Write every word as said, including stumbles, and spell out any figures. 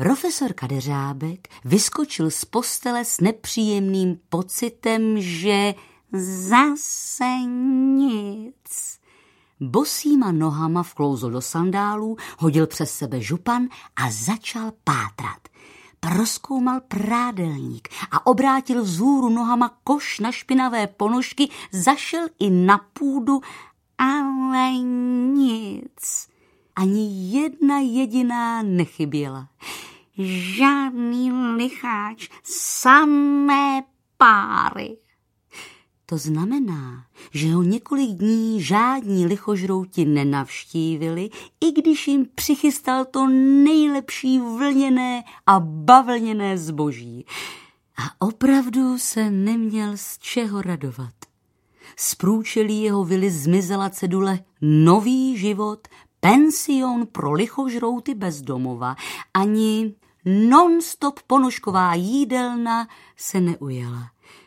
Profesor Kadeřábek vyskočil z postele s nepříjemným pocitem, že zase nic. Bosýma nohama vklouzl do sandálů, hodil přes sebe župan a začal pátrat. Prozkoumal prádelník a obrátil vzhůru nohama koš na špinavé ponožky, zašel i na půdu, ale nic. Ani jedna jediná nechyběla. Žádný licháč, samé páry. To znamená, že ho několik dní žádní lichožrouti nenavštívili, i když jim přichystal to nejlepší vlněné a bavlněné zboží. A opravdu se neměl z čeho radovat. Z průčelí jeho vily zmizela cedule Nový život, pension pro lichožrouty bez domova. Ani non-stop ponožková jídelna se neujala.